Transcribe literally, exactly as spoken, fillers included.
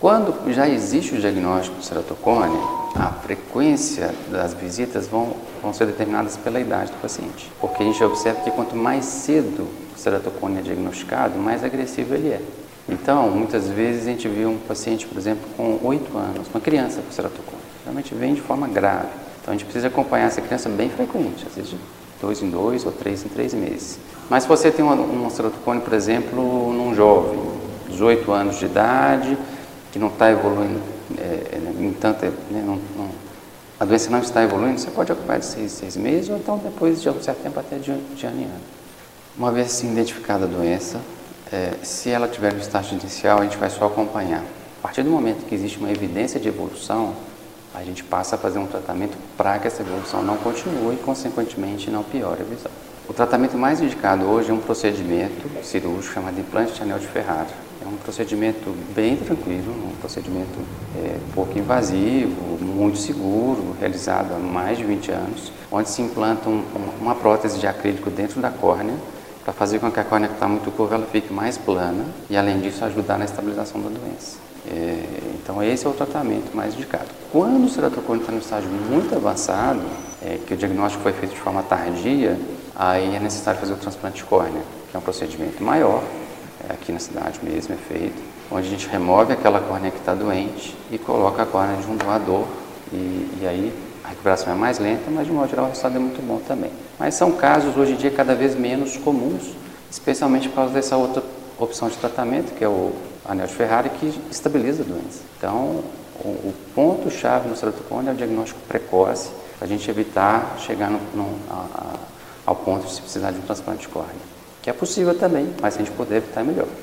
Quando já existe o diagnóstico de ceratocone, a frequência das visitas vão, vão ser determinadas pela idade do paciente. Porque a gente observa que quanto mais cedo o ceratocone é diagnosticado, mais agressivo ele é. Então, muitas vezes a gente vê um paciente, por exemplo, com oito anos, uma criança com ceratocone. Geralmente vem de forma grave. Então a gente precisa acompanhar essa criança bem frequente, às vezes de dois em dois ou três em três meses. Mas se você tem uma, uma ceratocone, por exemplo, num jovem, dezoito anos de idade, que não está evoluindo, é, em tanto, né, não, não, a doença não está evoluindo, você pode acompanhar de seis, seis meses ou então depois de um certo tempo até de, de ano em ano. Uma vez assim, identificada a doença, é, se ela tiver no estágio inicial, a gente vai só acompanhar. A partir do momento que existe uma evidência de evolução, a gente passa a fazer um tratamento para que essa evolução não continue e, consequentemente, não piore a visão. O tratamento mais indicado hoje é um procedimento cirúrgico chamado implante de anel de Ferrari. É um procedimento bem tranquilo, um procedimento é, pouco invasivo, muito seguro, realizado há mais de vinte anos, onde se implanta um, uma prótese de acrílico dentro da córnea, para fazer com que a córnea que está muito curva ela fique mais plana e, além disso, ajudar na estabilização da doença. É, então, esse é o tratamento mais indicado. Quando o ceratocone está no estágio muito avançado, é, que o diagnóstico foi feito de forma tardia, aí é necessário fazer o transplante de córnea, que é um procedimento maior, é, aqui na cidade mesmo é feito, onde a gente remove aquela córnea que está doente e coloca a córnea de um doador, e, e aí a recuperação é mais lenta, mas de modo geral o resultado é muito bom também. Mas são casos hoje em dia cada vez menos comuns, especialmente por causa dessa outra opção de tratamento, que é o anel de Ferrari, que estabiliza a doença. Então, o, o ponto-chave no ceratocone é o diagnóstico precoce, para a gente evitar chegar no, no, a, a, ao ponto de se precisar de um transplante de córnea. Que é possível também, mas se a gente puder evitar, é melhor.